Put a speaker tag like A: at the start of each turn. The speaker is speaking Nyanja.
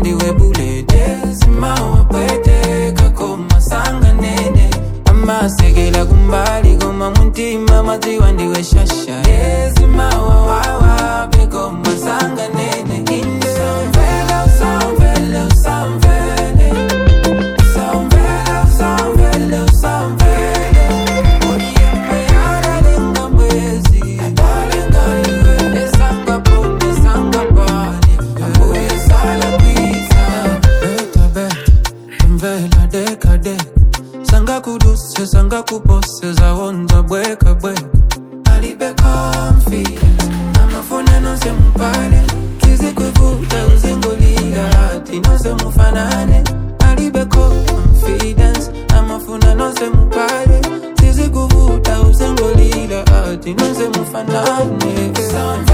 A: ndiwe bulede simawa pwete kakoma sanga nene amasekela kumbali koma muntima madziwa ndiwe shasha simawa wawa bekoma sanga nene Samvela, samvela, samvele Samvela, samvela, samvele Oyembe yara lenga mwezi Alenga iwe Esanga pone, sanga bani Ambuye sala pizza Beta, beta, mvela deka deka Sanga kuduse, sanga kupose Zawonza bweka bweka Alibe confidence Amafune no se mpale Kizi kuvuta uzingolila Hati no se mufanane Alibe confidence Amafune no se mpale Kizi kuvuta uzingolila Hati no se mufanane